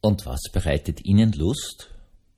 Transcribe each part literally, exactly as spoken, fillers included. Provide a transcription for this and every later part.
Und was bereitet Ihnen Lust?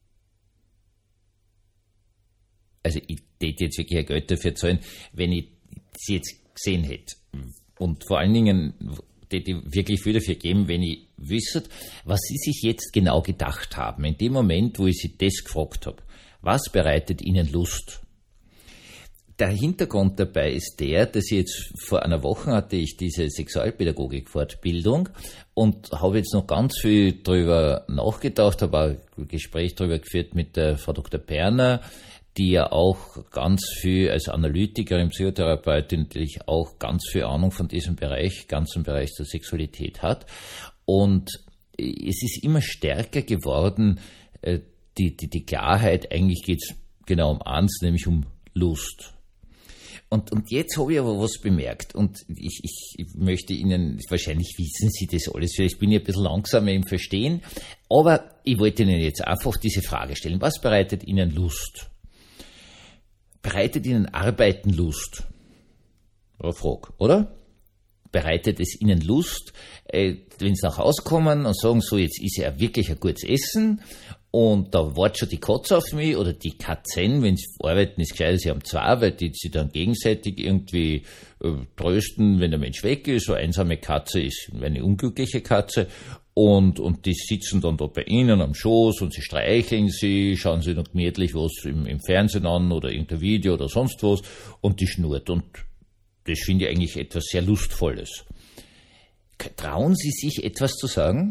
Also ich hätte jetzt wirklich Geld dafür zahlen, wenn ich sie jetzt gesehen hätte. Und vor allen Dingen hätte ich wirklich viel dafür geben, wenn ich wüsste, was Sie sich jetzt genau gedacht haben. In dem Moment, wo ich Sie das gefragt habe. Was bereitet Ihnen Lust? Der Hintergrund dabei ist der, dass ich jetzt vor einer Woche hatte ich diese Sexualpädagogik-Fortbildung und habe jetzt noch ganz viel drüber nachgedacht, habe auch ein Gespräch drüber geführt mit der Frau Doktor Perner, die ja auch ganz viel als Analytikerin, Psychotherapeutin natürlich auch ganz viel Ahnung von diesem Bereich, ganzen Bereich der Sexualität hat. Und es ist immer stärker geworden, die, die, die Klarheit, eigentlich geht es genau um eins, nämlich um Lust. Und, und jetzt habe ich aber was bemerkt und ich, ich, ich möchte Ihnen, wahrscheinlich wissen Sie das alles, vielleicht bin ich ein bisschen langsamer im Verstehen, aber ich wollte Ihnen jetzt einfach diese Frage stellen. Was bereitet Ihnen Lust? Bereitet Ihnen Arbeiten Lust? Eine Frage, oder? Bereitet es Ihnen Lust, äh, wenn Sie nach Hause kommen und sagen, so jetzt ist ja wirklich ein gutes Essen und da wartet schon die Katze auf mich oder die Katzen, wenn Sie arbeiten, ist gescheit, Sie haben zwei, weil die sich dann gegenseitig irgendwie äh, trösten, wenn der Mensch weg ist. So eine einsame Katze ist eine unglückliche Katze und, und die sitzen dann da bei Ihnen am Schoß und Sie streicheln sie, schauen Sie noch gemütlich was im, im Fernsehen an oder irgendein Video oder sonst was und die schnurrt und das finde ich eigentlich etwas sehr Lustvolles. Trauen Sie sich etwas zu sagen?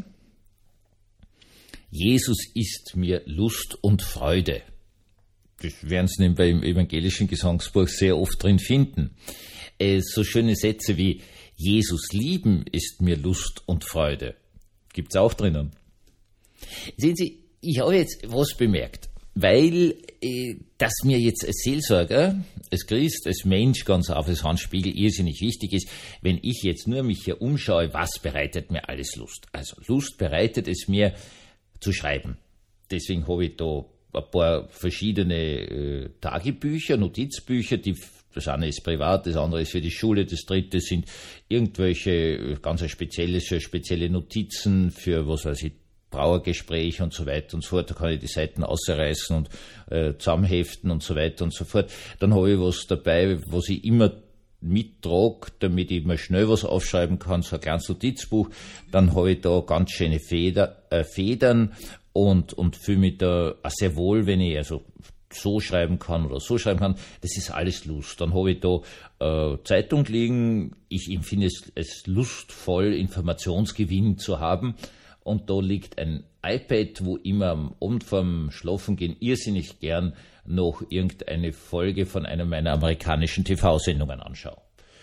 Jesus ist mir Lust und Freude. Das werden Sie nämlich beim evangelischen Gesangsbuch sehr oft drin finden. Äh, so schöne Sätze wie Jesus lieben ist mir Lust und Freude. Gibt's auch drinnen. Sehen Sie, ich habe jetzt was bemerkt. Weil äh, das mir jetzt als Seelsorger, als Christ, als Mensch ganz auf das Handspiegel irrsinnig wichtig ist, wenn ich jetzt nur mich hier umschaue, was bereitet mir alles Lust? Also Lust bereitet es mir zu schreiben. Deswegen habe ich da ein paar verschiedene äh, Tagebücher, Notizbücher, die, das eine ist privat, das andere ist für die Schule, das dritte sind irgendwelche ganz spezielle, spezielle Notizen für, was weiß ich, Brauergespräch und so weiter und so fort, da kann ich die Seiten ausreißen und äh, zusammenheften und so weiter und so fort. Dann habe ich was dabei, was ich immer mittrage, damit ich mal schnell was aufschreiben kann, so ein kleines Notizbuch. Dann habe ich da ganz schöne Feder, äh, Federn und, und fühle mich da auch sehr wohl, wenn ich also so schreiben kann oder so schreiben kann. Das ist alles Lust. Dann habe ich da äh, Zeitung liegen. Ich empfinde es als lustvoll, Informationsgewinn zu haben. Und da liegt ein iPad, wo ich mir am Abend vorm Schlafengehen irrsinnig gern noch irgendeine Folge von einer meiner amerikanischen T V-Sendungen anschaue.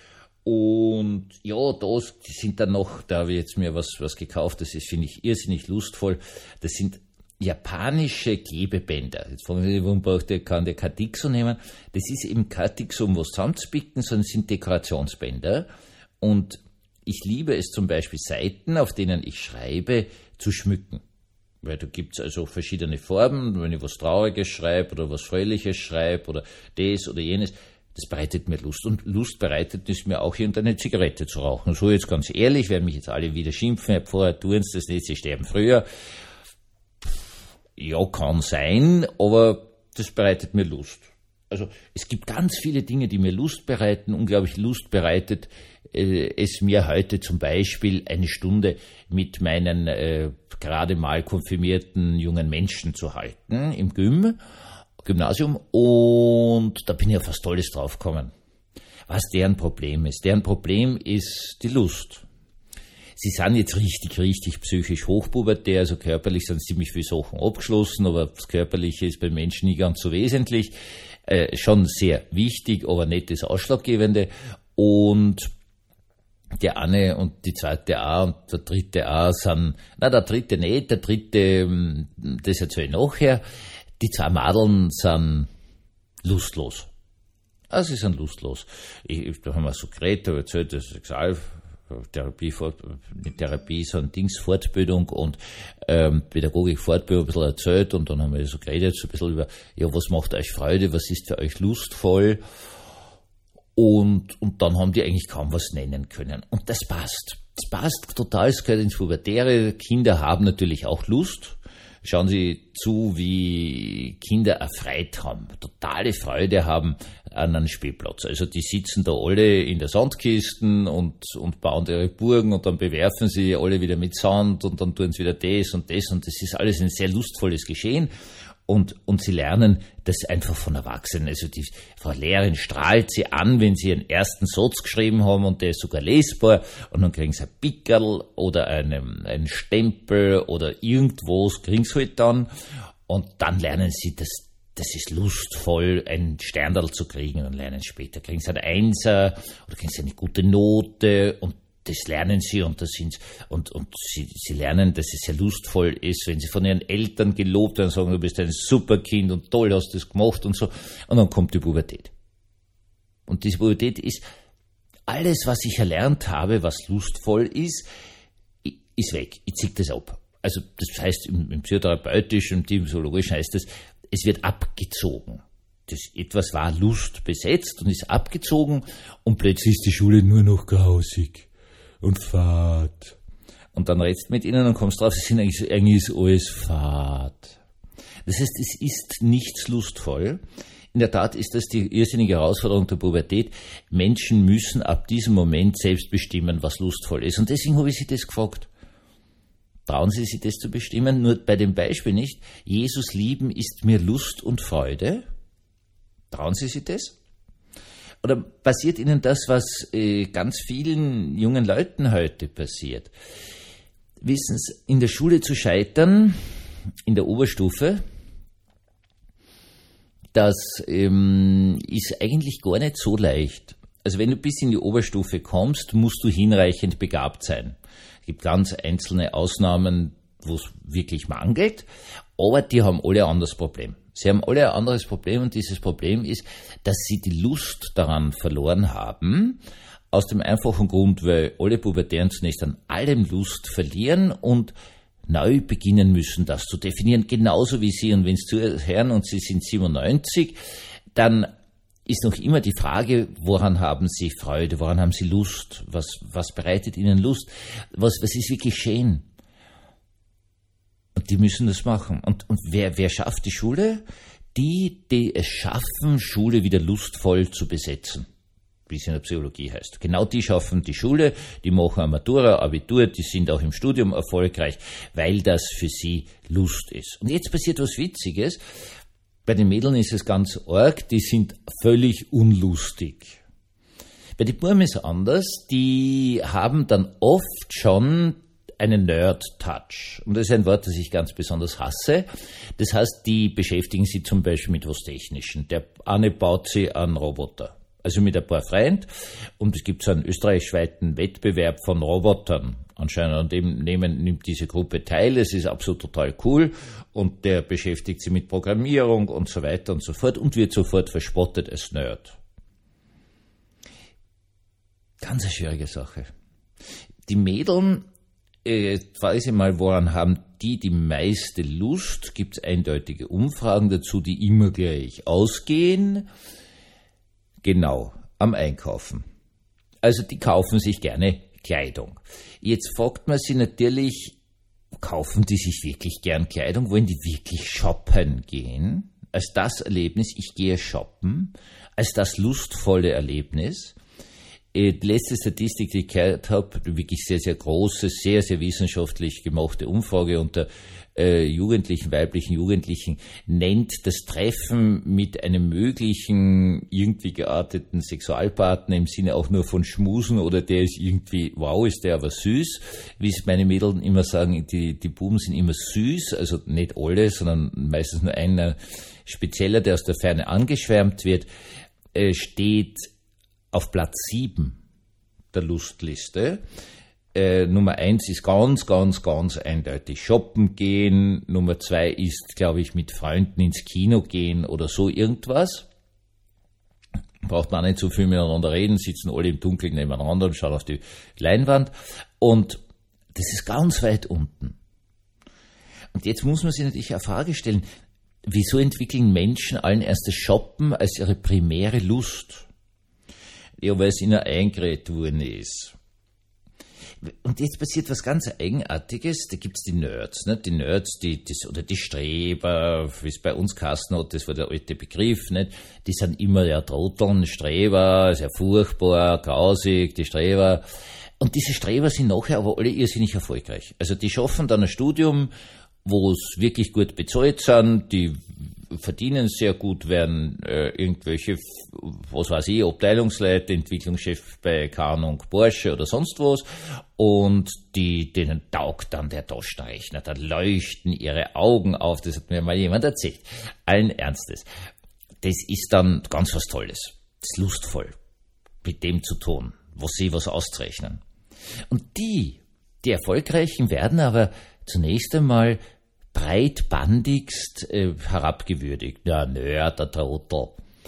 Und ja, da sind dann noch, da habe ich jetzt mir was, was gekauft, das ist, finde ich, irrsinnig lustvoll. Das sind japanische Klebebänder. Jetzt fragen Sie, warum braucht der, kann der kein Dixo nehmen? Das ist eben kein Dixo, um was zusammenzubicken, sondern es sind Dekorationsbänder. Und ich liebe es zum Beispiel, Seiten, auf denen ich schreibe, zu schmücken. Weil da gibt's also verschiedene Farben, wenn ich was Trauriges schreibe oder was Fröhliches schreibe oder das oder jenes, das bereitet mir Lust. Und Lust bereitet es mir auch, irgendeine Zigarette zu rauchen. So jetzt ganz ehrlich, werden mich jetzt alle wieder schimpfen, vorher tun sie das nicht, sie sterben früher. Ja, kann sein, aber das bereitet mir Lust. Also es gibt ganz viele Dinge, die mir Lust bereiten. Unglaublich Lust bereitet äh, es mir heute zum Beispiel eine Stunde mit meinen äh, gerade mal konfirmierten jungen Menschen zu halten im Gym, Gymnasium. Und da bin ich auf was Tolles draufgekommen. Was deren Problem ist. Deren Problem ist die Lust. Sie sind jetzt richtig, richtig psychisch hochpubertär, also körperlich sind ziemlich viele Sachen abgeschlossen, aber das Körperliche ist bei Menschen nie ganz so wesentlich. Äh, schon sehr wichtig, aber nicht das Ausschlaggebende. Und der eine und die zweite A und der dritte A sind, na der dritte nicht, der dritte, das erzähle ich nachher. Die zwei Madeln sind lustlos. Also sie sind lustlos. Ich, da haben wir so geredet, da erzählt, das Sexual Therapie, nicht Therapie, sondern Dingsfortbildung und ähm, Pädagogik-Fortbildung ein bisschen erzählt und dann haben wir so geredet, so ein bisschen über, ja, was macht euch Freude, was ist für euch lustvoll und, und dann haben die eigentlich kaum was nennen können. Und das passt. Das passt total, es gehört ins Pubertäre. Kinder haben natürlich auch Lust. Schauen Sie zu, wie Kinder eine Freude haben, totale Freude haben an einem Spielplatz. Also die sitzen da alle in der Sandkisten und, und bauen ihre Burgen und dann bewerfen sie alle wieder mit Sand und dann tun sie wieder das und das und das ist alles ein sehr lustvolles Geschehen. Und, und sie lernen das einfach von Erwachsenen. Also die Frau Lehrerin strahlt sie an, wenn sie ihren ersten Satz geschrieben haben und der ist sogar lesbar und dann kriegen sie ein Pickerl oder einen, einen Stempel oder irgendwas kriegen sie halt dann und dann lernen sie, dass das ist lustvoll, ein Sternerl zu kriegen und lernen später. Kriegen sie einen Einser oder kriegen sie eine gute Note und das lernen sie und das sind und und sie sie lernen, dass es sehr lustvoll ist, wenn sie von ihren Eltern gelobt werden, sagen, du bist ein super Kind und toll hast du das gemacht und so. Und dann kommt die Pubertät. Und diese Pubertät ist alles, was ich erlernt habe, was lustvoll ist, ist weg. Ich zieh das ab. Also das heißt im, im psychotherapeutischen und im psychologischen heißt das, es wird abgezogen. Das etwas war Lust besetzt und ist abgezogen und plötzlich ist die Schule nur noch grausig und fad. Und dann redst du mit ihnen und kommst drauf, es sind eigentlich, eigentlich ist alles fad. Das heißt, es ist nichts lustvoll. In der Tat ist das die irrsinnige Herausforderung der Pubertät. Menschen müssen ab diesem Moment selbst bestimmen, was lustvoll ist. Und deswegen habe ich Sie das gefragt. Trauen Sie sich das zu bestimmen? Nur bei dem Beispiel nicht. Jesus lieben ist mir Lust und Freude. Trauen Sie sich das? Oder passiert Ihnen das, was äh, ganz vielen jungen Leuten heute passiert? Wissen Sie, in der Schule zu scheitern, in der Oberstufe, das ähm, ist eigentlich gar nicht so leicht. Also wenn du bis in die Oberstufe kommst, musst du hinreichend begabt sein. Es gibt ganz einzelne Ausnahmen, wo es wirklich mangelt, aber die haben alle ein anderes Problem. Sie haben alle ein anderes Problem und dieses Problem ist, dass sie die Lust daran verloren haben, aus dem einfachen Grund, weil alle Pubertären zunächst an allem Lust verlieren und neu beginnen müssen, das zu definieren, genauso wie Sie. Und wenn Sie zuhören und Sie sind siebenundneunzig, dann ist noch immer die Frage, woran haben Sie Freude, woran haben Sie Lust, was, was bereitet Ihnen Lust, was, was ist wirklich schön? Und die müssen das machen. Und, und wer, wer schafft die Schule? Die, die es schaffen, Schule wieder lustvoll zu besetzen, wie es in der Psychologie heißt. Genau die schaffen die Schule, die machen eine Matura, Abitur, die sind auch im Studium erfolgreich, weil das für sie Lust ist. Und jetzt passiert was Witziges. Bei den Mädeln ist es ganz arg, die sind völlig unlustig. Bei den Burmen ist es anders, die haben dann oft schon einen Nerd-Touch. Und das ist ein Wort, das ich ganz besonders hasse. Das heißt, die beschäftigen sich zum Beispiel mit was Technischen. Der eine baut sich einen Roboter. Also mit ein paar Freunden. Und es gibt so einen österreichweiten Wettbewerb von Robotern. Anscheinend an dem nehmen, nimmt diese Gruppe teil. Es ist absolut total cool. Und der beschäftigt sich mit Programmierung und so weiter und so fort und wird sofort verspottet als Nerd. Ganz eine schwierige Sache. Die Mädeln, äh, weiß ich mal, woran haben die die meiste Lust? Gibt es eindeutige Umfragen dazu, die immer gleich ausgehen? Genau, am Einkaufen. Also die kaufen sich gerne Kleidung. Jetzt fragt man sich natürlich, kaufen die sich wirklich gern Kleidung? Wollen die wirklich shoppen gehen? Als das Erlebnis, ich gehe shoppen, als das lustvolle Erlebnis. Die letzte Statistik, die ich gehört habe, wirklich sehr, sehr große, sehr, sehr wissenschaftlich gemachte Umfrage unter äh, Jugendlichen, weiblichen Jugendlichen, nennt das Treffen mit einem möglichen, irgendwie gearteten Sexualpartner im Sinne auch nur von Schmusen oder der ist irgendwie, wow, ist der aber süß. Wie es meine Mädels immer sagen, die, die Buben sind immer süß, also nicht alle, sondern meistens nur einer spezieller, der aus der Ferne angeschwärmt wird, äh, steht auf Platz sieben der Lustliste. Äh, Nummer eins ist ganz, ganz, ganz eindeutig shoppen gehen. Nummer zwei ist, glaube ich, mit Freunden ins Kino gehen oder so irgendwas. Braucht man auch nicht so viel miteinander reden, sitzen alle im Dunkeln nebeneinander und schauen auf die Leinwand. Und das ist ganz weit unten. Und jetzt muss man sich natürlich eine Frage stellen, wieso entwickeln Menschen allen erst das Shoppen als ihre primäre Lust? Ja, weil es ihnen eingeredet worden ist. und jetzt passiert was ganz Eigenartiges, da gibt's die Nerds, ne? Die Nerds, die, das, oder die Streber, wie es bei uns geheißen hat, das war der alte Begriff, nicht? Die sind immer ja Trotteln, Streber, sehr furchtbar, grausig, die Streber. Und diese Streber sind nachher aber alle irrsinnig erfolgreich. Also die schaffen dann ein Studium, wo es wirklich gut bezahlt sind, die verdienen sehr gut, werden äh, irgendwelche, was weiß ich, Abteilungsleiter, Entwicklungschef bei Canon, Porsche oder sonst was, und die, denen taugt dann der Taschenrechner, da leuchten ihre Augen auf, das hat mir mal jemand erzählt, allen Ernstes. Das ist dann ganz was Tolles, das ist lustvoll, mit dem zu tun, was sie was auszeichnen. Und die, die Erfolgreichen werden aber zunächst einmal breitbandigst äh, herabgewürdigt. Ja, nö, der Trottel.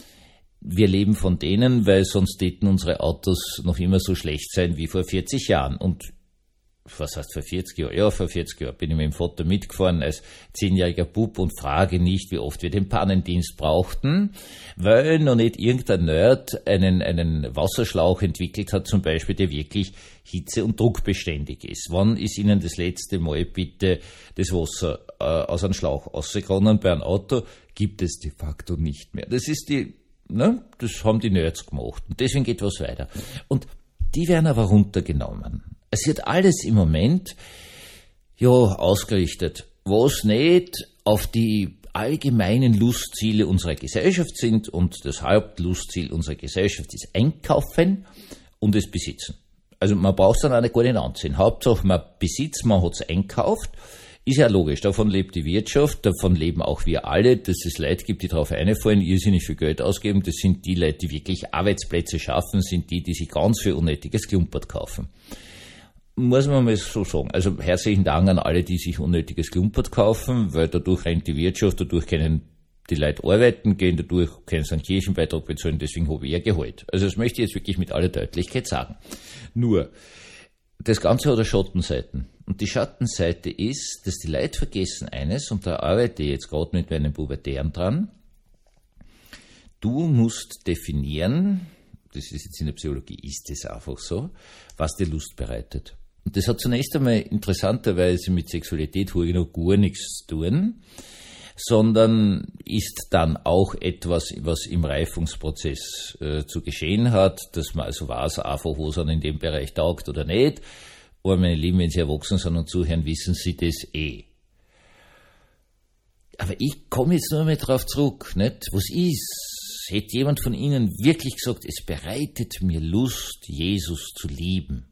Wir leben von denen, weil sonst täten unsere Autos noch immer so schlecht sein wie vor vierzig Jahren. Und was heißt vor vierzig Jahren? Ja, vor vierzig Jahren bin ich mit dem Vater mitgefahren als zehnjähriger Bub und frage nicht, wie oft wir den Pannendienst brauchten, weil noch nicht irgendein Nerd einen, einen Wasserschlauch entwickelt hat, zum Beispiel, der wirklich hitze- und druckbeständig ist. Wann ist Ihnen das letzte Mal bitte das Wasser äh, aus einem Schlauch ausgegangen bei einem Auto? Gibt es de facto nicht mehr. Das ist die, ne, das haben die Nerds gemacht. Und deswegen geht was weiter. Und die werden aber runtergenommen. Es wird alles im Moment, ja, ausgerichtet, was nicht auf die allgemeinen Lustziele unserer Gesellschaft sind, und das Hauptlustziel unserer Gesellschaft ist Einkaufen und es Besitzen. Also man braucht es dann auch nicht gar nicht anziehen. Hauptsache man besitzt, man hat es einkauft. Ist ja logisch, davon lebt die Wirtschaft, davon leben auch wir alle, dass es Leute gibt, die darauf einfallen, irrsinnig viel Geld ausgeben. Das sind die Leute, die wirklich Arbeitsplätze schaffen, sind die, die sich ganz viel unnötiges Klumpert kaufen. Muss man mal so sagen. Also herzlichen Dank an alle, die sich unnötiges Klumpert kaufen, weil dadurch rennt die Wirtschaft, dadurch können die Leute arbeiten gehen, dadurch können sie einen Kirchenbeitrag bezahlen, deswegen habe ich ja Gehalt. Also das möchte ich jetzt wirklich mit aller Deutlichkeit sagen. Nur, das Ganze hat eine Schattenseite. Und die Schattenseite ist, dass die Leute vergessen eines, und da arbeite ich jetzt gerade mit meinen Pubertären dran, du musst definieren, das ist jetzt in der Psychologie, ist es einfach so, was dir Lust bereitet. Und das hat zunächst einmal interessanterweise mit Sexualität noch gar nichts zu tun, sondern ist dann auch etwas, was im Reifungsprozess äh, zu geschehen hat, dass man also weiß, einfach, was an in dem Bereich taugt oder nicht. Aber meine Lieben, wenn Sie erwachsen sind und zuhören, wissen Sie das eh. Aber ich komme jetzt nur mal drauf zurück, nicht? Was ist? Hätte jemand von Ihnen wirklich gesagt, es bereitet mir Lust, Jesus zu lieben?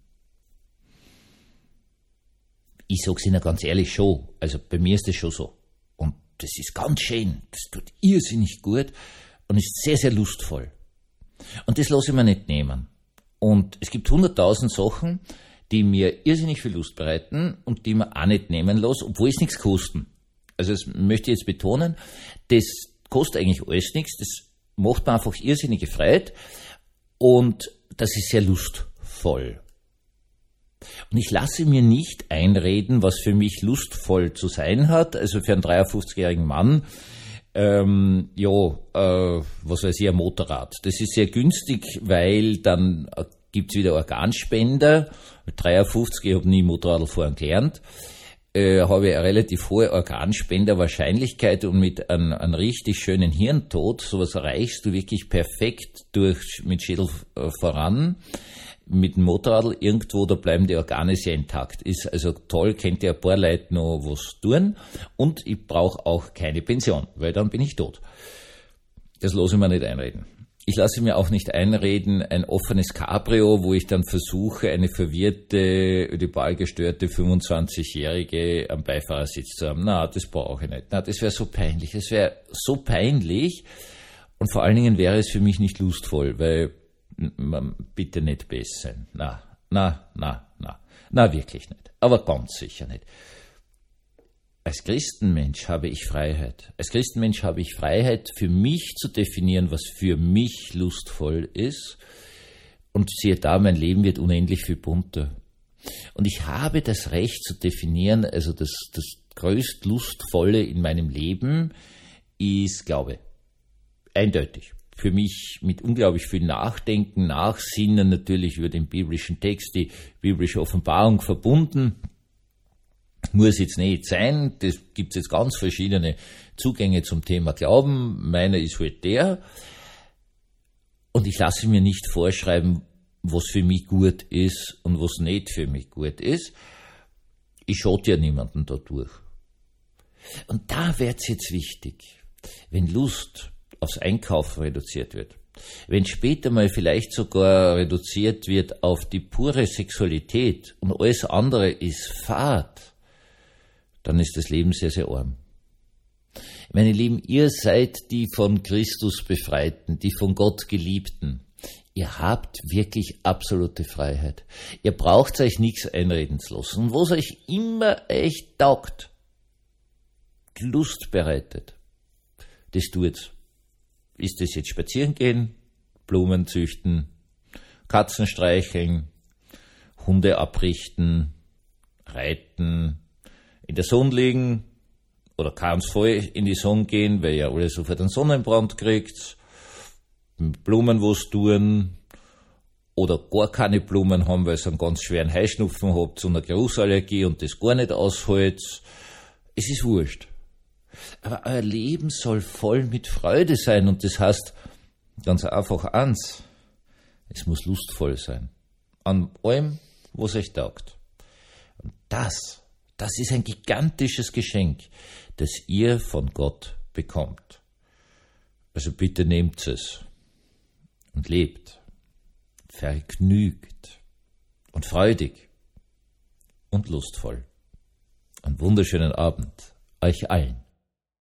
Ich sag's Ihnen ganz ehrlich schon. Also bei mir ist das schon so. Und das ist ganz schön. Das tut irrsinnig gut und ist sehr, sehr lustvoll. Und das lasse ich mir nicht nehmen. Und es gibt hunderttausend Sachen, die mir irrsinnig viel Lust bereiten und die mir auch nicht nehmen lasse, obwohl es nichts kosten. Also das möchte ich jetzt betonen, das kostet eigentlich alles nichts, das macht mir einfach irrsinnige Freude und das ist sehr lustvoll. Und ich lasse mir nicht einreden, was für mich lustvoll zu sein hat. Also für einen dreiundfünfzigjährigen Mann, ähm, ja, äh, was weiß ich, ein Motorrad. Das ist sehr günstig, weil dann äh, gibt's wieder Organspender. Mit dreiundfünfzig, ich habe nie Motorradl fahren gelernt, äh, habe ich eine relativ hohe Organspenderwahrscheinlichkeit und mit einem, einem richtig schönen Hirntod, sowas erreichst du wirklich perfekt durch mit Schädel äh, voran. Mit dem Motorradl irgendwo, da bleiben die Organe sehr intakt. Ist also toll, könnt ihr ein paar Leute noch was tun. Und ich brauche auch keine Pension, weil dann bin ich tot. Das lasse ich mir nicht einreden. Ich lasse mir auch nicht einreden, ein offenes Cabrio, wo ich dann versuche, eine verwirrte, ödipalgestörte fünfundzwanzigjährige am Beifahrersitz zu haben. Na, das brauche ich nicht. Na, das wäre so peinlich. Das wäre so peinlich. Und vor allen Dingen wäre es für mich nicht lustvoll, weil bitte nicht besser. Na, na, na, na. Na, wirklich nicht. Aber ganz sicher nicht. Als Christenmensch habe ich Freiheit. Als Christenmensch habe ich Freiheit, für mich zu definieren, was für mich lustvoll ist. Und siehe da, mein Leben wird unendlich viel bunter. Und ich habe das Recht zu definieren, also das, das größt Lustvolle in meinem Leben ist Glaube. Eindeutig. für mich mit unglaublich viel Nachdenken, Nachsinnen natürlich über den biblischen Text, die biblische Offenbarung verbunden. Muss jetzt nicht sein, das gibt jetzt ganz verschiedene Zugänge zum Thema Glauben. Meiner ist halt der. Und ich lasse mir nicht vorschreiben, was für mich gut ist und was nicht für mich gut ist. Ich schade ja niemanden dadurch. Und da wird's jetzt wichtig, wenn Lust aufs Einkaufen reduziert wird, wenn später mal vielleicht sogar reduziert wird auf die pure Sexualität und alles andere ist Fad, dann ist das Leben sehr, sehr arm. Meine Lieben, ihr seid die von Christus Befreiten, die von Gott Geliebten. Ihr habt wirklich absolute Freiheit. Ihr braucht euch nichts einreden zu lassen. Und was euch immer echt taugt, Lust bereitet, das tut's. Ist das jetzt spazieren gehen, Blumen züchten, Katzen streicheln, Hunde abrichten, reiten, in der Sonne liegen oder ganz voll in die Sonne gehen, weil ihr alle sofort einen Sonnenbrand kriegt, mit Blumen was tun oder gar keine Blumen haben, weil ihr einen ganz schweren Heuschnupfen habt und eine Geruchsallergie und das gar nicht aushält. Es ist wurscht. Aber euer Leben soll voll mit Freude sein und das heißt ganz einfach eins, es muss lustvoll sein. An allem, was euch taugt. Und das, das ist ein gigantisches Geschenk, das ihr von Gott bekommt. Also bitte nehmt es und lebt vergnügt und freudig und lustvoll. Einen wunderschönen Abend euch allen.